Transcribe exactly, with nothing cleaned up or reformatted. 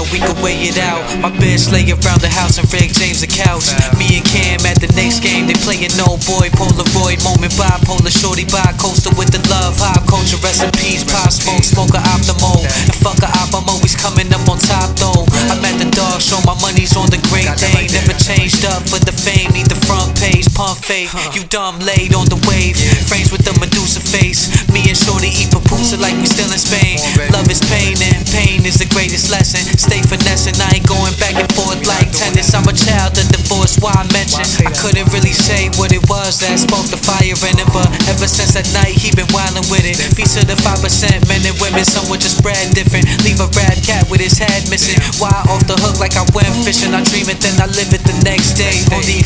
we could weigh it out. My bitch lay around the house and Rick James the couch. Me and Cam at the next game, they playing no boy. Polaroid moment, bipolar, shorty bi-coastal with the love. High culture, rest in peace, pop smoke, smoke a optimal. And fuck a op, I'm always coming up on top though. I'm at the dog show, my money's on the Great Dane. Never changed up for the fame, need the front page, pump fake. You dumb laid on the wave, frames with the Medusa face. Me and shorty eat pupusa like we still in Spain. Love is pain and pain is the greatest lesson. Stay finessing, I ain't going back and forth like tennis. I'm a child of divorce, why I mention I couldn't really say what it was that sparked the fire in him, but ever since that night he been wildin' with it. Peace to the five percent, men and women, some would just spread different. Leave a rat cat with his head missing. Why off the hook like I went fishing? I dream it, then I live it the next day. On the